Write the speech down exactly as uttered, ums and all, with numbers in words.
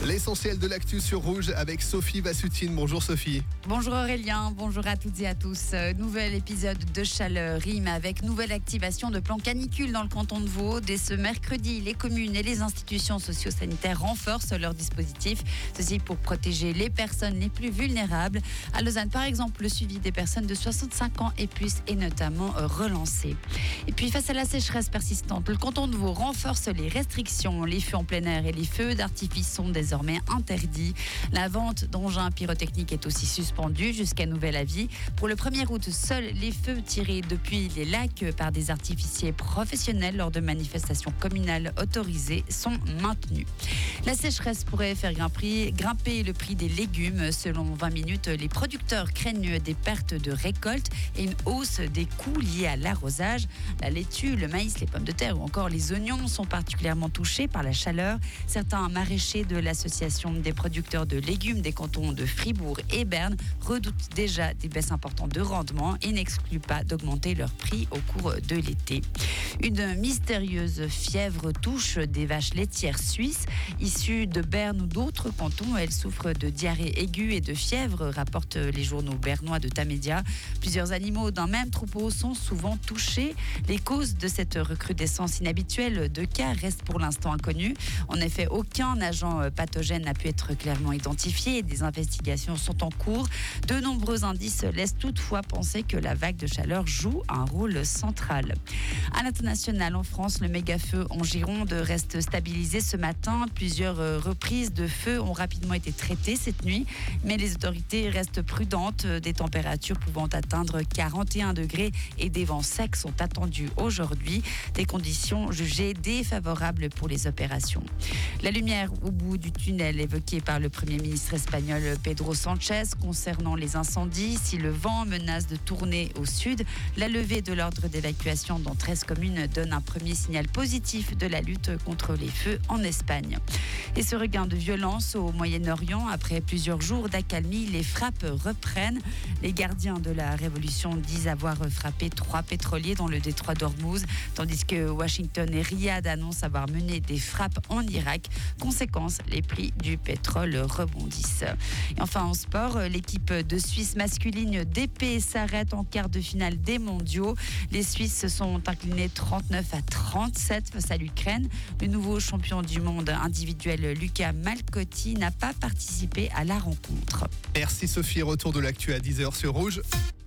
L'essentiel de l'actu sur Rouge avec Sophie Bassutine. Bonjour Sophie. Bonjour Aurélien, bonjour à toutes et à tous. Euh, nouvel épisode de Chaleur rime avec nouvelle activation de plan canicule dans le canton de Vaud. Dès ce mercredi, les communes et les institutions socio-sanitaires renforcent leur dispositif. Ceci pour protéger les personnes les plus vulnérables. À Lausanne, par exemple, le suivi des personnes de soixante-cinq ans et plus est notamment euh, relancé. Et puis face à la sécheresse persistante, le canton de Vaud renforce les restrictions. Les feux en plein air et les feux d'artifice sont désormais interdits. La vente d'engins pyrotechniques est aussi suspendue jusqu'à nouvel avis. Pour le premier août, seuls les feux tirés depuis les lacs par des artificiers professionnels lors de manifestations communales autorisées sont maintenus. La sécheresse pourrait faire grimper, grimper le prix des légumes. Selon vingt minutes, les producteurs craignent des pertes de récolte et une hausse des coûts liés à l'arrosage. La laitue, le maïs, les pommes de terre ou encore les oignons sont particulièrement touchés par la chaleur. Certains maraîchers de l'association des producteurs de légumes des cantons de Fribourg et Berne redoutent déjà des baisses importantes de rendement et n'excluent pas d'augmenter leur prix au cours de l'été. Une mystérieuse fièvre touche des vaches laitières suisses issues de Berne ou d'autres cantons. Elles souffrent de diarrhée aiguë et de fièvre, rapportent les journaux bernois de Tamedia. Plusieurs animaux d'un même troupeau sont souvent touchés. Les causes de cette recrudescence inhabituelle de cas restent pour l'instant inconnues. En effet, aucun agent pathogène n'a pu être clairement identifié et des investigations sont en cours. De nombreux indices laissent toutefois penser que la vague de chaleur joue un rôle central. À l'international, en France, le méga-feu en Gironde reste stabilisé ce matin. Plusieurs reprises de feu ont rapidement été traitées cette nuit, mais les autorités restent prudentes. Des températures pouvant atteindre quarante et un degrés et des vents secs sont attendus aujourd'hui. Des conditions jugées défavorables pour les opérations. La lumière au bout du tunnel évoquée par le Premier ministre espagnol Pedro Sánchez concernant les incendies. Si le vent menace de tourner au sud, la levée de l'ordre d'évacuation dans treize communes donne un premier signal positif de la lutte contre les feux en Espagne. Et ce regain de violence au Moyen-Orient, après plusieurs jours d'accalmie, les frappes reprennent. Les gardiens de la révolution disent avoir frappé trois pétroliers dans le détroit d'Ormuz, tandis que Washington et Riyad annoncent avoir mené des frappes en Irak. Conséquence, les prix du pétrole rebondissent. Et enfin en sport, l'équipe de Suisse masculine d'épée s'arrête en quart de finale des mondiaux. Les Suisses se sont inclinés trente-neuf à trente-sept face à l'Ukraine. Le nouveau champion du monde individuel Luca Malcotti n'a pas participé à la rencontre. Merci Sophie, retour de l'actu à dix heures sur Rouge.